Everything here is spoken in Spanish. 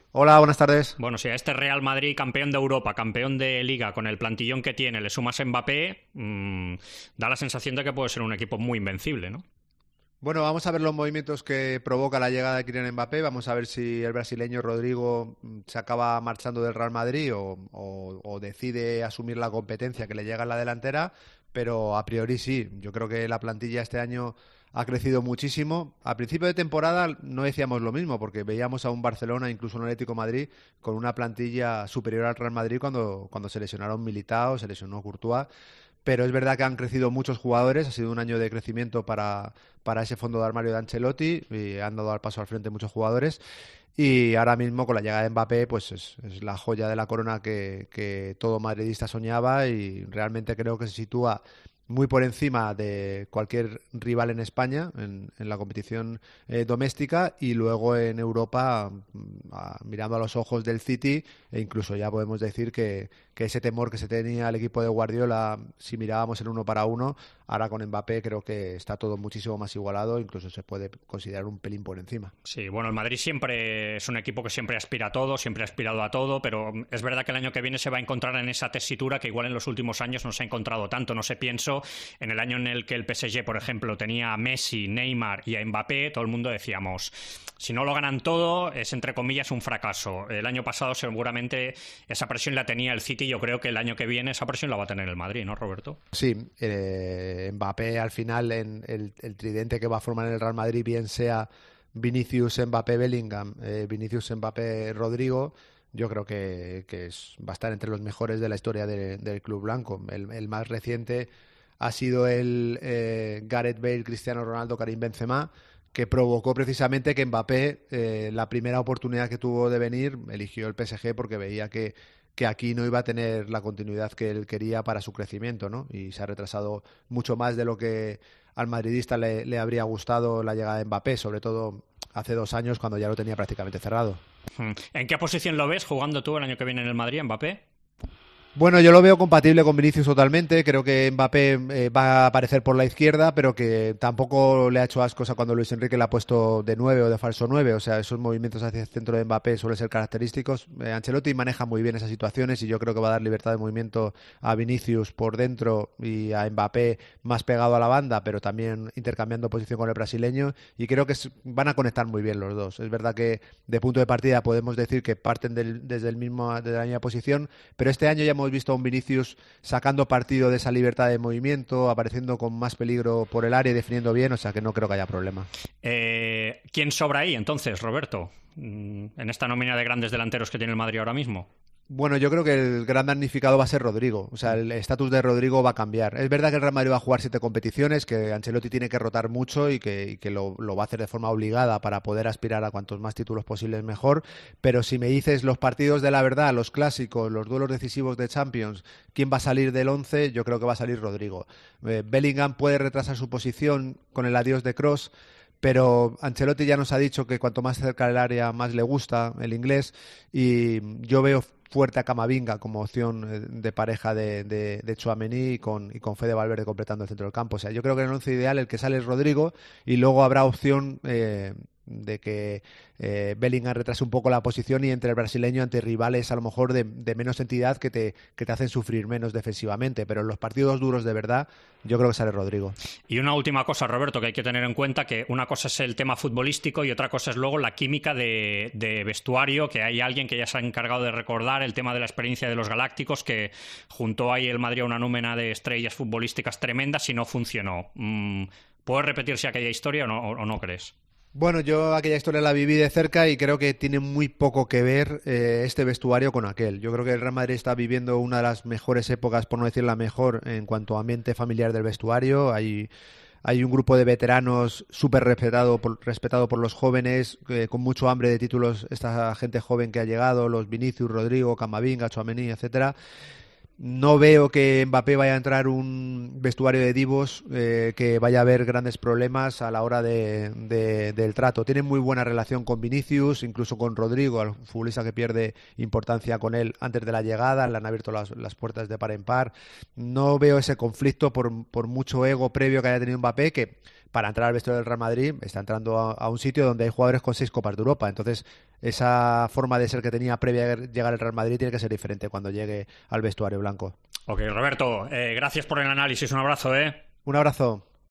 Hola, buenas tardes. Bueno, si a este Real Madrid, campeón de Europa, campeón de Liga, con el plantillón que tiene, le sumas a Mbappé, da la sensación de que puede ser un equipo muy invencible, ¿no? Bueno, vamos a ver los movimientos que provoca la llegada de Kylian Mbappé. Vamos a ver si el brasileño Rodrigo se acaba marchando del Real Madrid o decide asumir la competencia que le llega en la delantera. Pero a priori sí, yo creo que la plantilla este año ha crecido muchísimo. A principio de temporada no decíamos lo mismo, porque veíamos a un Barcelona, incluso un Atlético de Madrid, con una plantilla superior al Real Madrid cuando se lesionaron Militao, se lesionó Courtois. Pero es verdad que han crecido muchos jugadores, ha sido un año de crecimiento para ese fondo de armario de Ancelotti y han dado al paso al frente muchos jugadores. Y ahora mismo con la llegada de Mbappé, pues es la joya de la corona que todo madridista soñaba y realmente creo que se sitúa muy por encima de cualquier rival en España, en la competición doméstica y luego en Europa, mirando a los ojos del City, e incluso ya podemos decir que ese temor que se tenía al equipo de Guardiola, si mirábamos el uno para uno, ahora con Mbappé creo que está todo muchísimo más igualado, incluso se puede considerar un pelín por encima. Sí, bueno, el Madrid siempre es un equipo que siempre aspira a todo, siempre ha aspirado a todo, pero es verdad que el año que viene se va a encontrar en esa tesitura que igual en los últimos años no se ha encontrado tanto. No sé, pienso en el año en el que el PSG, por ejemplo, tenía a Messi, Neymar y a Mbappé, todo el mundo decíamos, si no lo ganan todo, es entre comillas un fracaso. El año pasado seguramente esa presión la tenía el City, yo creo que el año que viene esa presión la va a tener el Madrid, ¿no, Roberto? Sí, Mbappé al final en el tridente que va a formar el Real Madrid, bien sea Vinicius, Mbappé, Bellingham, Vinicius, Mbappé, Rodrigo, yo creo va a estar entre los mejores de la historia del club blanco. El más reciente ha sido el Gareth Bale, Cristiano Ronaldo, Karim Benzema, que provocó precisamente que Mbappé, la primera oportunidad que tuvo de venir, eligió el PSG porque veía que aquí no iba a tener la continuidad que él quería para su crecimiento, ¿no? Y se ha retrasado mucho más de lo que al madridista le habría gustado la llegada de Mbappé, sobre todo hace 2 años cuando ya lo tenía prácticamente cerrado. ¿En qué posición lo ves jugando tú el año que viene en el Madrid, Mbappé? Bueno, yo lo veo compatible con Vinicius totalmente. Creo que Mbappé va a aparecer por la izquierda, pero que tampoco le ha hecho ascos a cuando Luis Enrique le ha puesto de 9 o de falso 9. O sea, esos movimientos hacia el centro de Mbappé suelen ser característicos. Ancelotti maneja muy bien esas situaciones y yo creo que va a dar libertad de movimiento a Vinicius por dentro y a Mbappé más pegado a la banda, pero también intercambiando posición con el brasileño. Y creo que van a conectar muy bien los dos. Es verdad que de punto de partida podemos decir que parten desde la misma posición, pero este año ya hemos visto a un Vinicius sacando partido de esa libertad de movimiento, apareciendo con más peligro por el área y definiendo bien, o sea que no creo que haya problema. ¿Quién sobra ahí entonces, Roberto, en esta nómina de grandes delanteros que tiene el Madrid ahora mismo? Bueno, yo creo que el gran damnificado va a ser Rodrigo. O sea, el estatus de Rodrigo va a cambiar. Es verdad que el Real Madrid va a jugar 7 competiciones, que Ancelotti tiene que rotar mucho y que lo va a hacer de forma obligada para poder aspirar a cuantos más títulos posibles mejor. Pero si me dices los partidos de la verdad, los clásicos, los duelos decisivos de Champions, ¿quién va a salir del 11? Yo creo que va a salir Rodrigo. Bellingham puede retrasar su posición con el adiós de Kroos, pero Ancelotti ya nos ha dicho que cuanto más cerca del área más le gusta el inglés y yo veo fuerte a Camavinga como opción de pareja de Tchouaméni y con Fede Valverde completando el centro del campo. O sea, yo creo que en el once ideal el que sale es Rodrigo y luego habrá opción de que Bellingham retrase un poco la posición y entre el brasileño ante rivales a lo mejor de menos entidad que te hacen sufrir menos defensivamente, pero en los partidos duros de verdad yo creo que sale Rodrigo. Y una última cosa, Roberto, que hay que tener en cuenta, que una cosa es el tema futbolístico y otra cosa es luego la química de vestuario, que hay alguien que ya se ha encargado de recordar el tema de la experiencia de los Galácticos, que juntó ahí el Madrid a una nómina de estrellas futbolísticas tremendas y no funcionó. ¿Puede repetirse aquella historia o no crees? Bueno, yo aquella historia la viví de cerca y creo que tiene muy poco que ver este vestuario con aquel. Yo creo que el Real Madrid está viviendo una de las mejores épocas, por no decir la mejor, en cuanto a ambiente familiar del vestuario. Hay un grupo de veteranos súper respetado por los jóvenes, con mucho hambre de títulos, esta gente joven que ha llegado, los Vinicius, Rodrigo, Camavinga, Tchouaméni, etcétera. No veo que Mbappé vaya a entrar un vestuario de divos, que vaya a haber grandes problemas a la hora del trato. Tienen muy buena relación con Vinicius, incluso con Rodrigo, el futbolista que pierde importancia con él antes de la llegada, le han abierto las puertas de par en par. No veo ese conflicto por mucho ego previo que haya tenido Mbappé, que para entrar al vestuario del Real Madrid está entrando a un sitio donde hay jugadores con 6 Copas de Europa. Entonces, esa forma de ser que tenía previa a llegar al Real Madrid tiene que ser diferente cuando llegue al vestuario blanco. Ok, Roberto, gracias por el análisis. Un abrazo, ¿eh? Un abrazo.